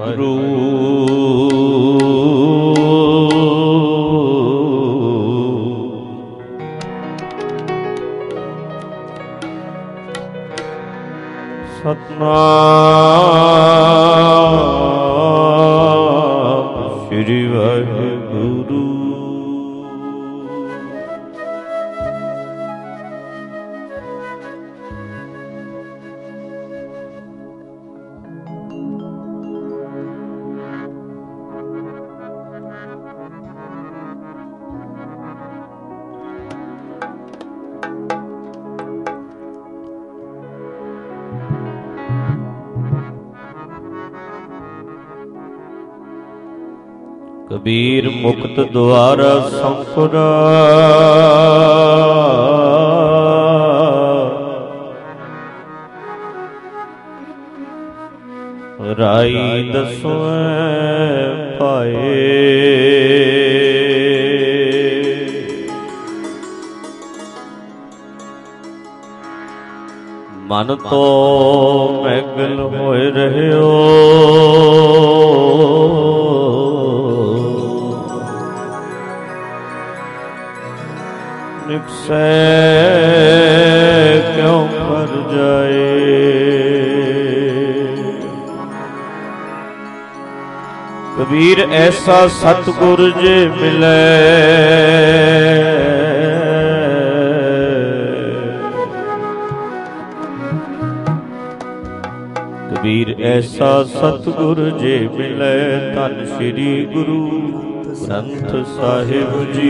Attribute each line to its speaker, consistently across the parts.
Speaker 1: ਵਾਹਿਗੁਰੂ। ਸਤਨਾਮ ਸ੍ਰੀ ਵਾਹਿਗੁਰੂ। ਕਬੀਰ ਮੁਕਤ ਦੁਆਰਾ ਸੰਪੁਰਾ, ਰਾਈ ਦਸਵੇਂ ਪਾਏ। ਮਨ ਤੋ ਮੈਗਲ ਹੋਏ ਰਹਿਓ, ਨਿਕਸੈ ਕਿਉਂ ਮਰ ਜਾਏ। ਕਬੀਰ ਐਸਾ ਸਤਿਗੁਰ ਜੇ ਮਿਲੈ, ਕਬੀਰ ਐਸਾ ਸਤਿਗੁਰ ਜੇ ਮਿਲੈ। ਧੰਨ ਸ੍ਰੀ ਗੁਰੂ ਗ੍ਰੰਥ ਸਾਹਿਬ ਜੀ।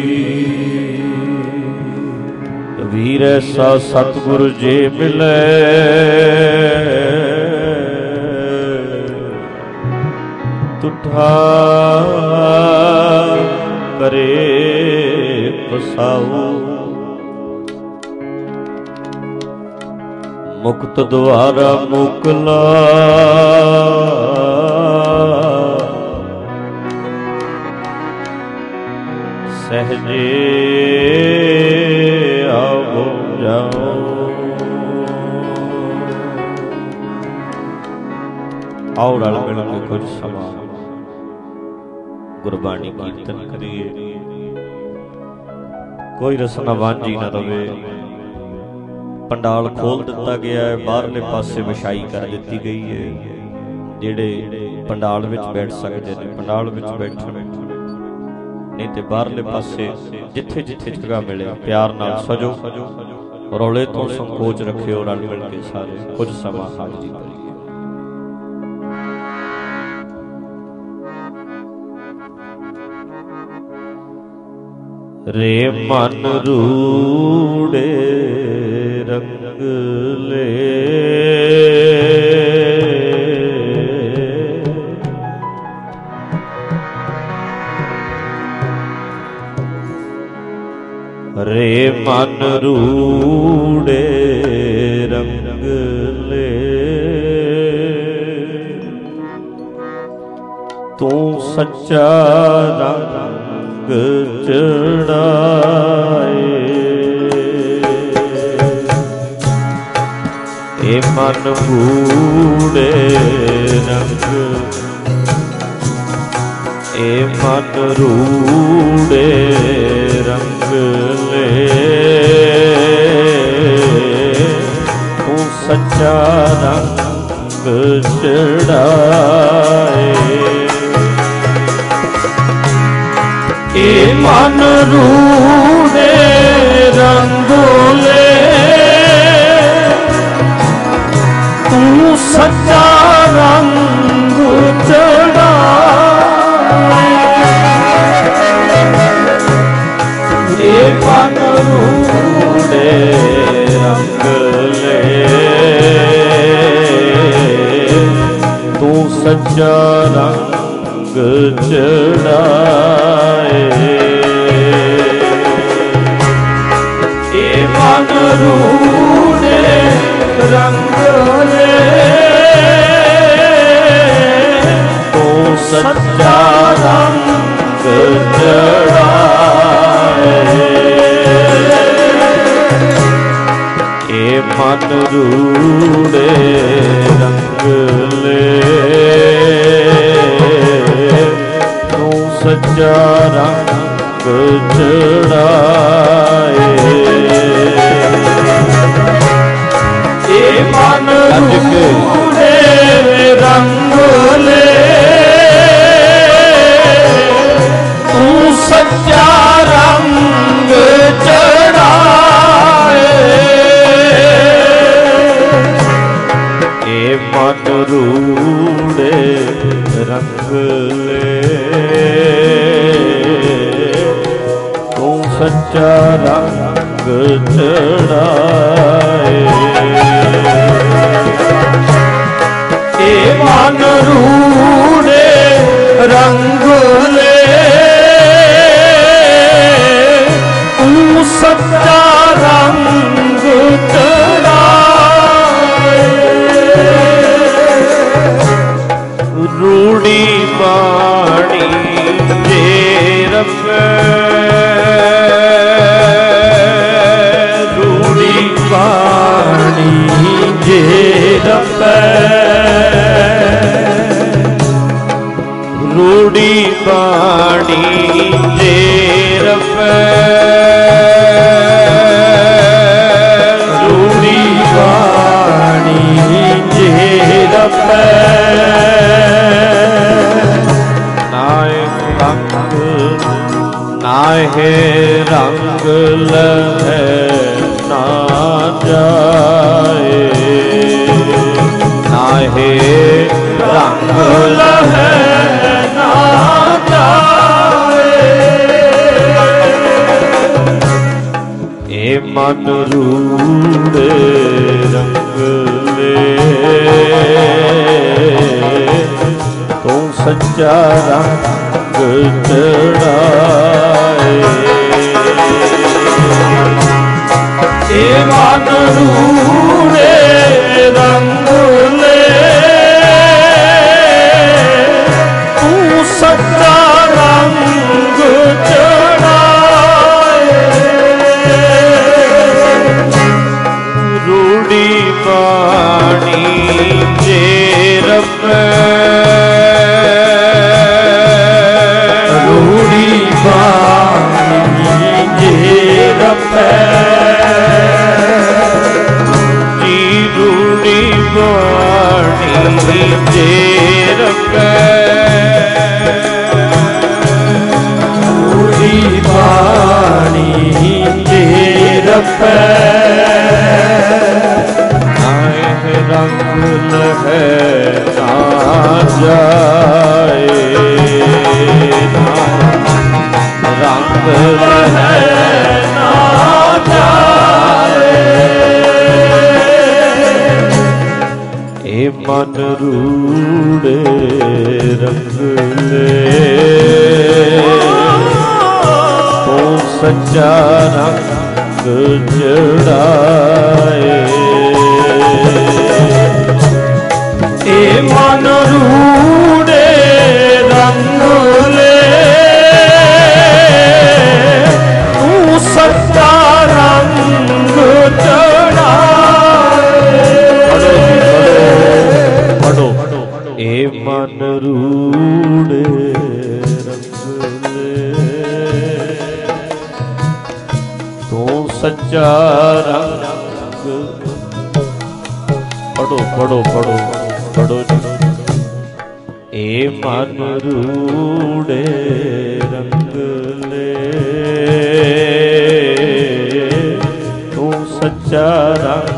Speaker 1: ਕਬੀਰ ਐਸਾ ਸਤਿਗੁਰ ਜੇ ਮਿਲੈ, ਤੁਠਾ ਕਰੇ ਪਸਾਉ। ਮੁਕਤ ਦੁਆਰਾ ਮੁਕਲਾ, ਸਹਜੇ ਆਵੋ ਜਾਓ। ਆਓ ਰਲ ਮਿਲ ਕੇ ਕੁਝ ਸਮਾਂ ਗੁਰਬਾਣੀ ਕੀਰਤਨ ਕਰੀਏ। ਕੋਈ ਰਸਨਾ ਵਾਂਝੀ ਨਾ ਰਵੇ। ਪੰਡਾਲ ਖੋਲ ਦਿੱਤਾ ਗਿਆ ਹੈ, ਬਾਹਰਲੇ ਪਾਸੇ ਵਿਛਾਈ ਕਰ ਦਿੱਤੀ ਗਈ ਹੈ। ਜਿਹੜੇ ਪੰਡਾਲ ਵਿੱਚ ਬੈਠ ਸਕਦੇ ਨੇ ਪੰਡਾਲ ਵਿੱਚ ਬੈਠਣ, ਨਹੀਂ ਤੇ ਬਾਹਰਲੇ ਪਾਸੇ ਜਿੱਥੇ ਜਿੱਥੇ ਜਗ੍ਹਾ ਮਿਲੇ ਪਿਆਰ ਨਾਲ ਸਜੋ। ਰੌਲੇ ਤੋਂ ਸੰਕੋਚ ਰੱਖਿਓ, ਰਲ ਮਿਲ ਕੇ ਸਾਰੇ ਕੁਝ ਸਮਾਂ ਹਾਜ਼ਰੀ ਕਰੀਏ। ਰੇ ਮਨ ਰੂੜੇ ਰੰਗ ਲੈ, ਰੇ ਮਨ ਰੂੜੇ ਰੰਗ ਲੈ। ਤੂੰ ਸੱਚਾ ਰੰਗ ਚੜਾਏ। ਇਹ ਮਨ ਬੂੜੇ ਰੰਗ, ਇਹ ਮਨ ਰੂੜੇ ਰੰਗ ਲੈ। ਤੂੰ ਸੱਚਾ ਰੰਗ ਚੜਾਏ। ਇਹ ਮਨ ਰੂੜੇ ਰੰਗ ਲੈ, ਤੂੰ ਸੱਚਾ ਰੰਗ ਚੜਾਏ। ਇਹ ਮਨ ਰੂੜੇ ਰੰਗ ਲੈ, ਤੂੰ ਸੱਚਾ ਰੰਗ ਚੜਾਏ। ਇਹ ਮਨ ਰੂੜੇ ਰੰਗ ਲੈ, ਤੂੰ ਸੱਚਾ ਰੰਗ ਚੜਾਏ। ਇਹ ਮਨ ਰੂੜੇ ਰੰਗ ਲੈ, सच्चा रंग चढ़ाए। ये मन रूड़े रंग ले तू सच्चा रंग चढ़ाए। ये मन रूड़े रंग ले तू सच्चा रंग चढ़ाए। ये मन रूड़े रंग ले तू सच्चा रंग चढ़ाए। रूड़ी बाणी जे रखे, रूड़ी बाणी जे रखे, रूड़ी बाणी जे रखे, रूड़ी बाणी जे रखे। नाहे रंग लहे ना जाए, नाहे रंग लहे ना जाए। ये मन रूड़े रंग ले तू सच्चा रंग चढ़ाए। ये मन रूड़े रंग ले तू सच्चा रंग चढ़ाए। रूड़ी बाणी जे रखे, रूड़ी बाणी जे रखे, जी रूड़ी बाणी जे रखे, रूड़ी बाणी जे रखे। नाहे रंग लहे ना जाए, रंग लहे ना जाए। ये मन रूड़े रंग ले तू सच्चा रंग चढ़ाए। ये मन रूड़े रंग ले तू सच्चा रंग चढ़ाए। पढ़ो पढ़ो। ये मन रूड़े रंग ले तू सच्चा रंग। पढ़ो पढ़ो पढ़ो पढ़ो। ए मन रूड़े रंग ले तू सच्चा रंग।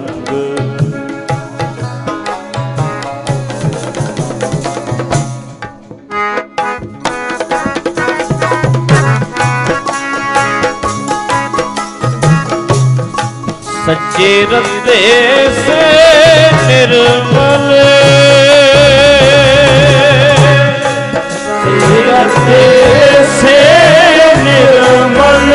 Speaker 1: सच्चे रस्ते से निर्मल, सच्चे रस्ते से निर्मल,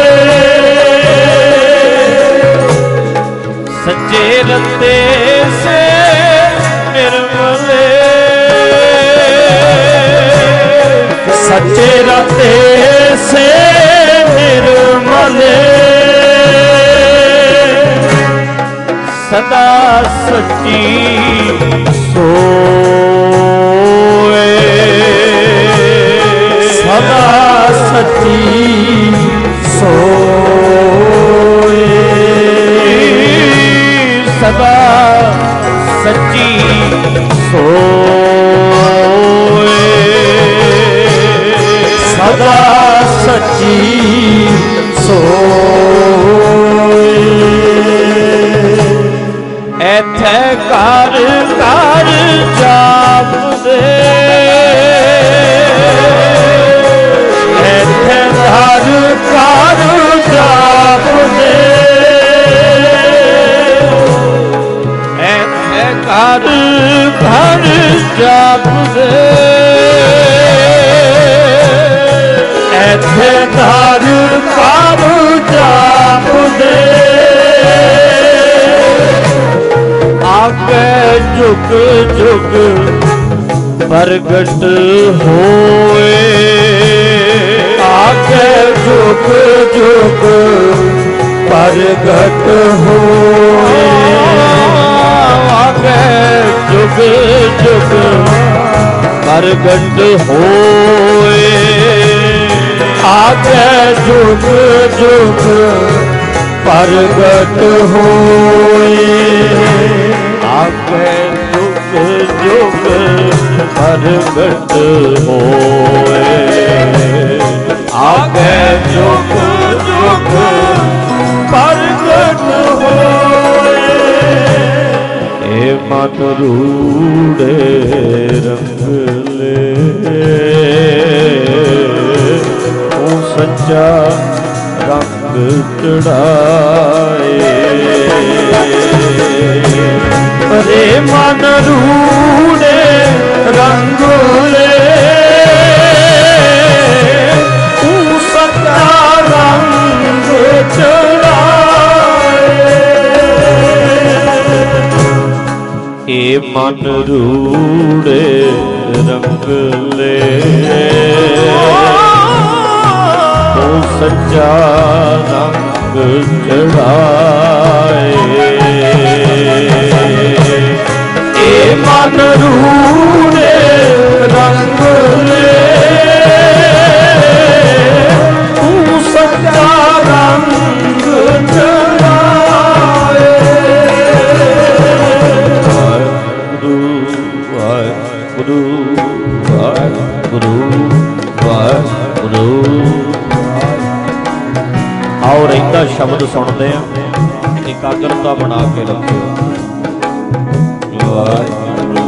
Speaker 1: सच्चे रस्ते से निर्मल, सच्चे रस्ते से निर्मल, सदा सच्ची सोए, सदा
Speaker 2: सच्ची सोए,
Speaker 1: सदा सच्ची सोए,
Speaker 2: सदा सच्ची सोए।
Speaker 1: एथे कर कर जाप दे,
Speaker 2: एथे कर कर जाप दे,
Speaker 1: एथे कर कर जाप दे,
Speaker 2: एथे कर कर जाप दे।
Speaker 1: आगे जुग जुग प्रगट होए,
Speaker 2: आगे जुग जुग प्रगट होए,
Speaker 1: आगे जुग जुग प्रगट होए,
Speaker 2: आगे जुग जुग प्रगट होए,
Speaker 1: आगे जुग जुग प्रगट होए,
Speaker 2: आगे जुग जुग प्रगट होए।
Speaker 1: ए मन रूड़े रंग ले, ओ सच्चा रंग चढ़ाए,
Speaker 2: रे मन रूड़े रंग ले, तू सच्चा रंग चढ़ाए।
Speaker 1: ए मन रूड़े रंग ले, ओ सच्चा रंग चढ़ाए,
Speaker 2: ए मन रूड़े रंग ले, तू सच्चा रंग चढ़ाए।
Speaker 1: वाहिगुरु वाहिगुरु वाहिगुरु। आओ रहिंदा शब्द सुनते हैं, एकाग्रता बना के रखियो। वाहिगुरु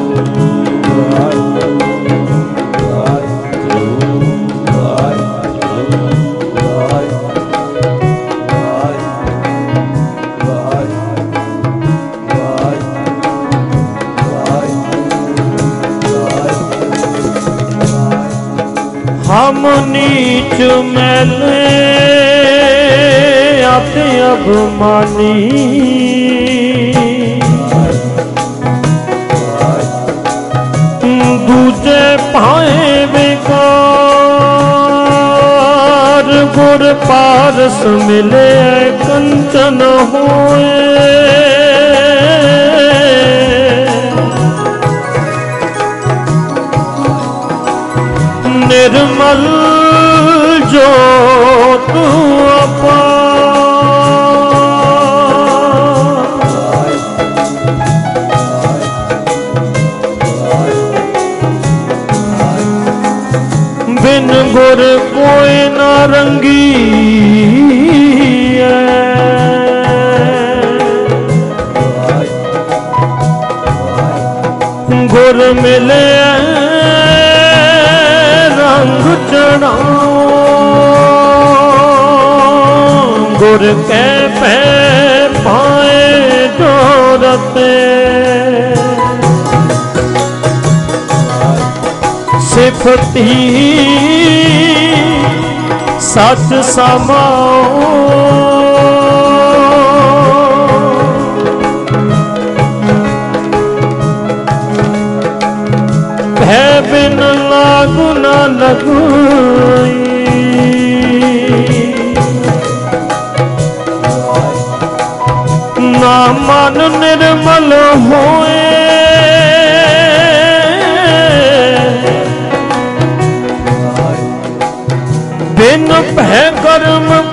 Speaker 2: हम नीच मैले अति अभिमानी, दूजे पाए बेकार, गुर पारस मिले कंचन होए, निर्मल जोत अपार, बिन गुर कोई न रंगी गुर मिले रंग चढ़ाओ, गुर के पे पाए जोरते, सिफती सच समाओ, भय बिन लागू न लगई, ना मन निर्मल होए, बिन